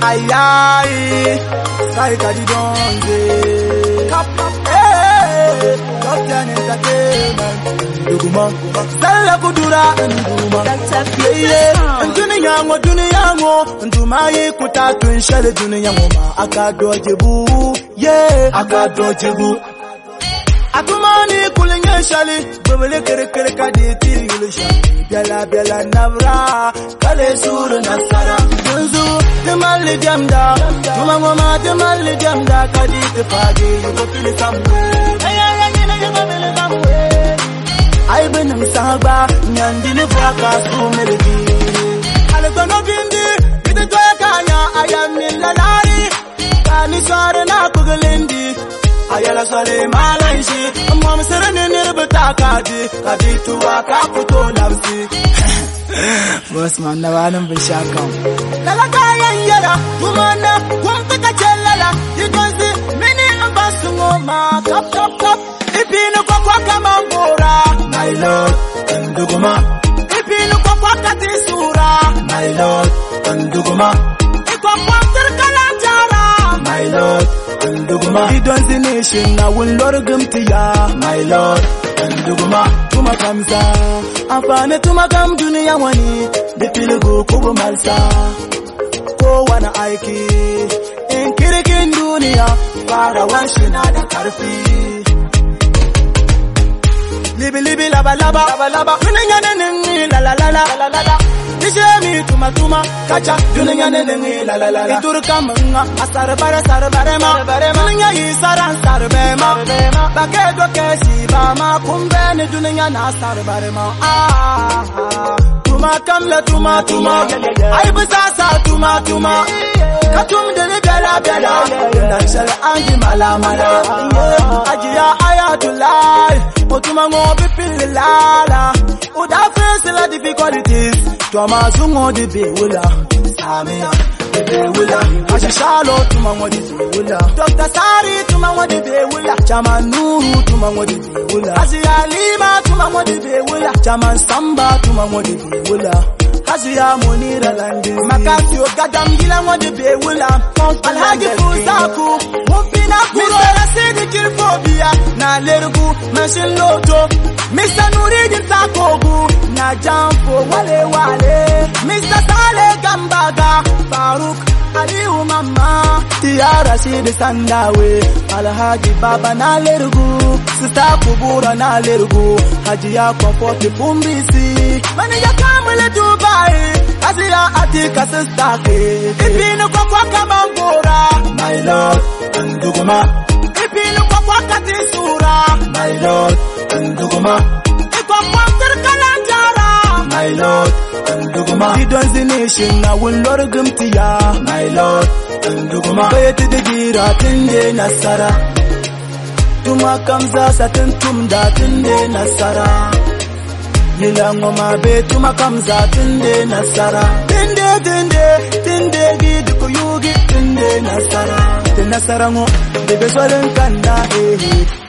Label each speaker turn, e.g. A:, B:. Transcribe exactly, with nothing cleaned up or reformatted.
A: Aye aye, Sky Kadidonze. Cap eh, Top Ten Entertainment. Duguma, Sala Kudura Nduma. Yeah, Dunia ngo Dunia ngo, Nduma ye kuta tunshale Dunia ngo ma akadojebu. Yeah, akadojebu. Atumani kulenye shali, bwele kere kere kaditi ilusha. Bela bela navra, kale suru nasara. Dunzu, temali jamda, tumangoma temali jamda kaditi fagi, yuko pili samwe. Aya ya yina yuko pili samwe. Ay benim sahaba, nyandini faka sumelgi. Aletono bindi, bide toya kanya, ayami lalari. Kani sware na kugelindi. Ayala swale malanshi, mama serene nirbata kadi, kadi tuwa kaputo lamsi. Boss man na wanam bishakam. Lala kaya yara, tumana, kumtaka chelala, yidonzi, mini ambasungo ma, kap kap kap. Ipinu kwa kwa kama mbora, my lord, nduguma. Ipinu kwa kwa katisura, my lord, nduguma. Ikwa kwa terkala jara, my lord. Nduguma, idonzi nation na wulor gumtiya, my lord. Nduguma, tuma kamza, afane tuma kam dunia wani, dipilgu kubu malsa, ko wana aiki, in kirikin dunia, fara wanshina da karfi. Libi libi laba laba, laba laba, dunia nene la la la la la la la. Dijemi tuma tuma kacha dunia nene la la la la. Iturka manga asar bare sar bare ma dunia isara sar be ma bakedo kesi ba ma kumbe ni dunia na sar bare ma ah tuma kamla tuma tuma ai bisasa tuma tuma katum de ne bela bela na shal angi mala mala ajiya ayatullah otuma ngo bipilala uda face la difficulties tuma zungo de bewula samia de bewula ashalo tuma ngo de bewula Doctor Sari tuma ngo de bewula chama nuru tuma ngo de bewula asiya lima tuma ngo de bewula chama samba tuma ngo de bewula asiya monira landi makasi ogadam gila ngo de bewula alhaji fusaku mufina kuro rasidi kirfobia na lergu mashin loto Mister Nuridin Sakogu na jampo wale wale Mister Sale Gambaga Faruk Aliu Mama Tiara Sidi Sandawe Alhaji Baba na lergu Sista Kubura na lergu Hajiya Comfort Pumbisi Mani ya kamule Dubai Aziya Atika Sista Ke Ipinu kwa kwa kamambora My Lord Nduguma Ipinu kwa kwa katisura My Lord Nduguma Ikwa kwa terkala jara My Lord Nduguma Idonzi nation na wulor gumtiya My Lord Nduguma Bayeti de gira tinde nasara Tuma kamza satin tumda tinde nasara Nilango mabe tuma kamza tinde nasara Tinde tinde tinde gidu kuyugi tinde nasara Tinde nasara ngo bebe swalen kanda eh